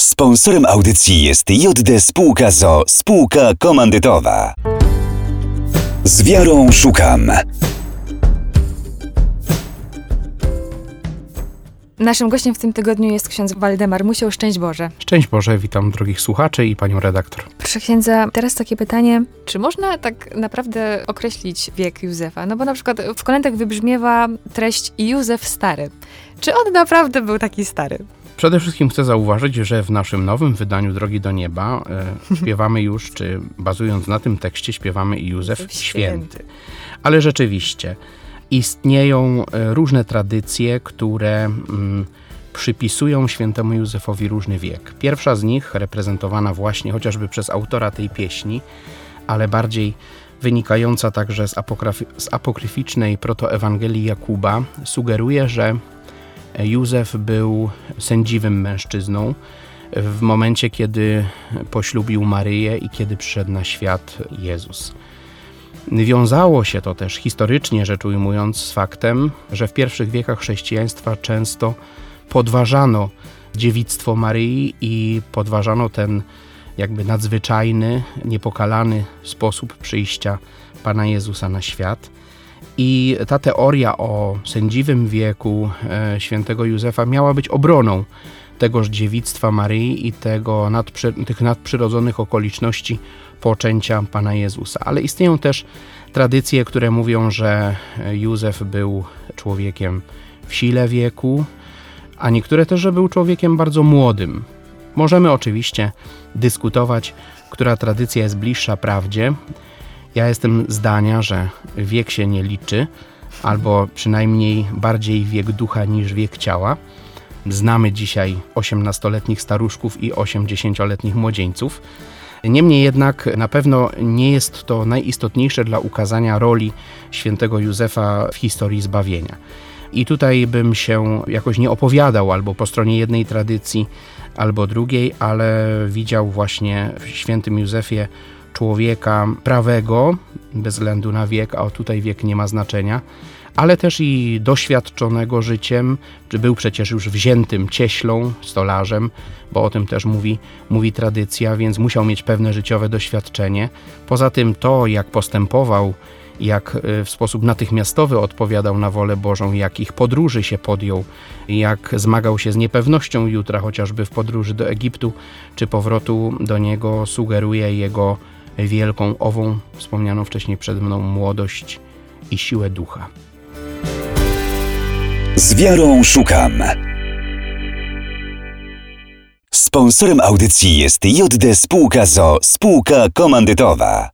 Sponsorem audycji jest JD Spółka ZOO, spółka komandytowa. Z wiarą szukam. Naszym gościem w tym tygodniu jest ksiądz Waldemar Musioł. Szczęść Boże. Szczęść Boże, witam drogich słuchaczy i panią redaktor. Proszę księdza, teraz takie pytanie. Czy można tak naprawdę określić wiek Józefa? No bo na przykład w kolędach wybrzmiewa treść Józef stary. Czy on naprawdę był taki stary? Przede wszystkim chcę zauważyć, że w naszym nowym wydaniu Drogi do Nieba śpiewamy już, czy bazując na tym tekście, śpiewamy i Józef Święty. Ale rzeczywiście istnieją różne tradycje, które przypisują świętemu Józefowi różny wiek. Pierwsza z nich, reprezentowana właśnie chociażby przez autora tej pieśni, ale bardziej wynikająca także z apokryficznej protoewangelii Jakuba, sugeruje, że Józef był sędziwym mężczyzną w momencie, kiedy poślubił Maryję i kiedy przyszedł na świat Jezus. Wiązało się to też historycznie rzecz ujmując z faktem, że w pierwszych wiekach chrześcijaństwa często podważano dziewictwo Maryi i podważano ten jakby nadzwyczajny, niepokalany sposób przyjścia Pana Jezusa na świat. I ta teoria o sędziwym wieku świętego Józefa miała być obroną tegoż dziewictwa Maryi i tych nadprzyrodzonych okoliczności poczęcia Pana Jezusa. Ale istnieją też tradycje, które mówią, że Józef był człowiekiem w sile wieku, a niektóre też, że był człowiekiem bardzo młodym. Możemy oczywiście dyskutować, która tradycja jest bliższa prawdzie. Ja jestem zdania, że wiek się nie liczy, albo przynajmniej bardziej wiek ducha niż wiek ciała. Znamy dzisiaj 18-letnich staruszków i 80-letnich młodzieńców. Niemniej jednak na pewno nie jest to najistotniejsze dla ukazania roli świętego Józefa w historii zbawienia. I tutaj bym się jakoś nie opowiadał albo po stronie jednej tradycji, albo drugiej, ale widział właśnie w świętym Józefie człowieka prawego, bez względu na wiek, a tutaj wiek nie ma znaczenia, ale też i doświadczonego życiem, czy był przecież już wziętym cieślą, stolarzem, bo o tym też mówi tradycja, więc musiał mieć pewne życiowe doświadczenie. Poza tym to, jak postępował, jak w sposób natychmiastowy odpowiadał na wolę Bożą, jakich podróży się podjął, jak zmagał się z niepewnością jutra, chociażby w podróży do Egiptu, czy powrotu do niego, sugeruje jego wielką, ową, wspomnianą wcześniej przed mną, młodość i siłę ducha. Z wiarą szukam. Sponsorem audycji jest JD Spółka ZOO, spółka komandytowa.